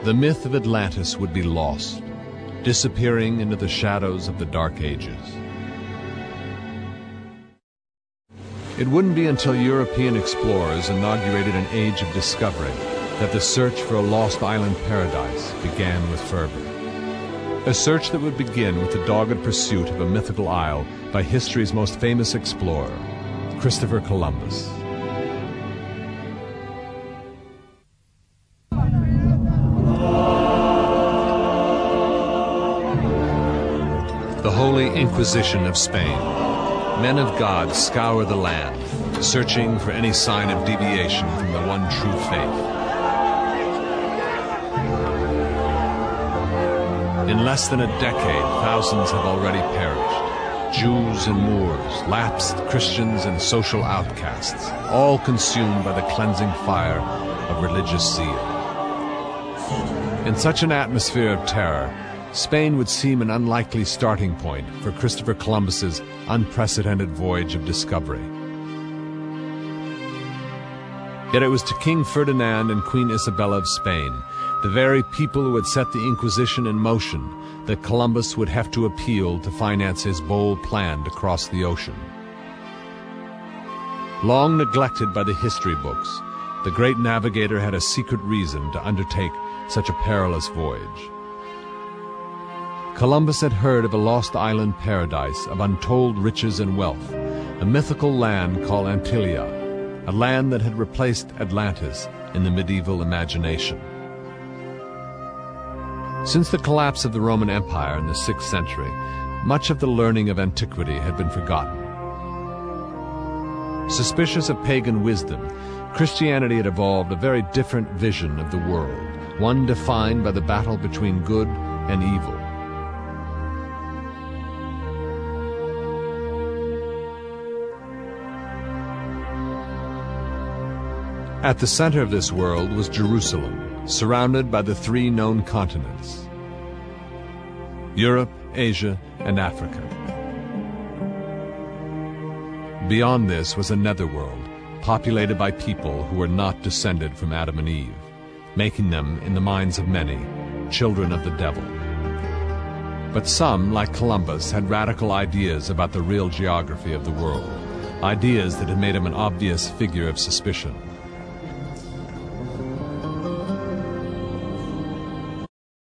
the myth of Atlantis would be lost, disappearing into the shadows of the Dark Ages. It wouldn't be until European explorers inaugurated an age of discovery that the search for a lost island paradise began with fervor. A search that would begin with the dogged pursuit of a mythical isle by history's most famous explorer, Christopher Columbus. The Holy Inquisition of Spain. Men of God scour the land, searching for any sign of deviation from the one true faith. In less than a decade, thousands have already perished. Jews and Moors, lapsed Christians and social outcasts, all consumed by the cleansing fire of religious zeal. In such an atmosphere of terror, Spain would seem an unlikely starting point for Christopher Columbus's unprecedented voyage of discovery. Yet it was to King Ferdinand and Queen Isabella of Spain, the very people who had set the Inquisition in motion, that Columbus would have to appeal to finance his bold plan to cross the ocean. Long neglected by the history books, the great navigator had a secret reason to undertake such a perilous voyage. Columbus had heard of a lost island paradise of untold riches and wealth, a mythical land called Antillia, a land that had replaced Atlantis in the medieval imagination. Since the collapse of the Roman Empire in the 6th century, much of the learning of antiquity had been forgotten. Suspicious of pagan wisdom, Christianity had evolved a very different vision of the world, one defined by the battle between good and evil. At the center of this world was Jerusalem, surrounded by the 3 known continents: Europe, Asia, and Africa. Beyond this was a netherworld, populated by people who were not descended from Adam and Eve, making them, in the minds of many, children of the devil. But some, like Columbus, had radical ideas about the real geography of the world, ideas that had made him an obvious figure of suspicion.